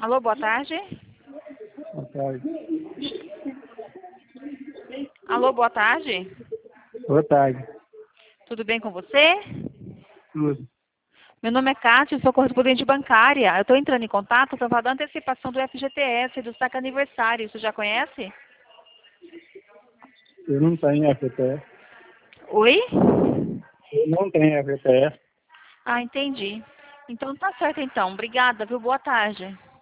Alô, boa tarde. Boa tarde. Alô, boa tarde. Boa tarde. Tudo bem com você? Tudo. Meu nome é Kátia, sou correspondente bancária. Eu estou entrando em contato para falar da antecipação do FGTS, do saque aniversário. Você já conhece? Eu não tenho FGTS. Oi? Eu não tenho FGTS. Ah, entendi. Então tá certo então. Obrigada, viu? Boa tarde.